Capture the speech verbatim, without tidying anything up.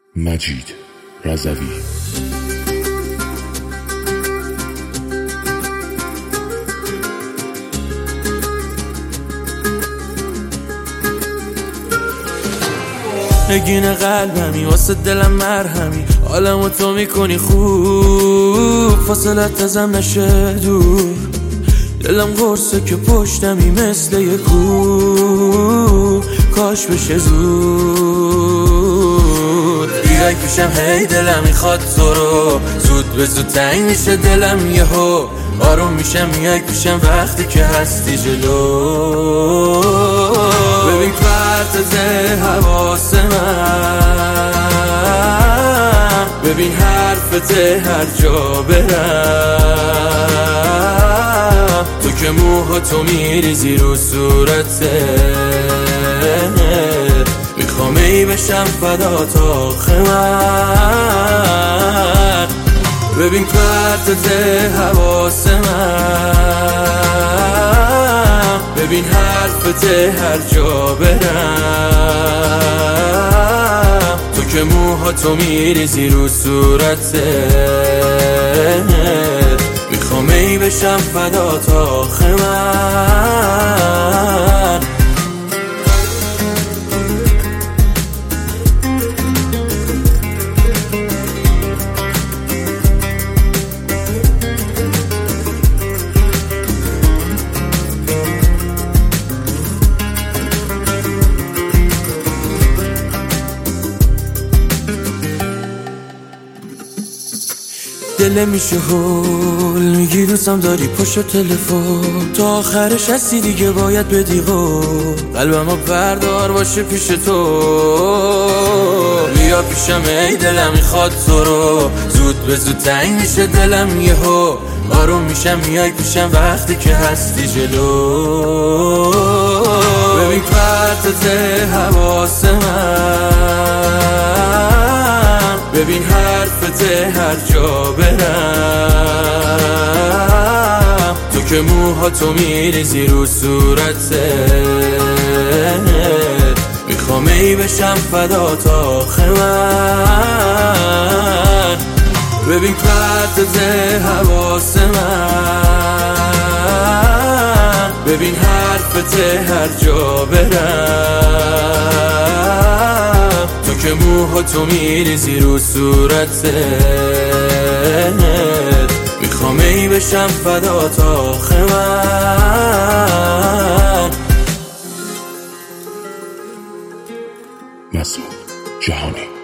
مجید رضوی. نگین قلبمی واسه دلم مرهمی، حالمو تو میکنی خوب، فاصلت ازم نشه دور، دلم قرصه که پشتمی مثل یه کوه، کاش بشه زود بیای پیشم، هی دلم میخواد تو رو، زود به زود تنگ میشه دلم یهو، آروم میشم میای پیشم وقتی که هستی جلو، ببین پرتز حواس من، ببین حرفت هر جا برم، تو که موهاتو میریزی رو صورته، میخوام ای بشم فدات آخه من، ببین پرتز حواس من، ببین حرفت هر جا برم، تو که موهاتو میریزی رو صورته، میخوام ای بشم فدات آخه من. دل میشه هول میگی دوستم داری پشت تلفن، تا آخرش هستی دیگه باید بدی قول، قلبمو بردار باشه پیش تو، بیا پیشم ای دلم میخواد تو رو، زود به زود تنگ میشه دلم یهو، آروم میشم میای پیشم وقتی که هستی جلو، ببین پرتز حواس من، ببین حرفت هر جا برم، تو که موهاتو میریزی رو صورته، میخوام ای بشم فدات آخه من، ببین پرتز حواس من، ببین حرفت هر جا برم، تو که موهاتو میریزی رو صورته، میخوام ای بشم فدات آخه من. مسعود جهانی.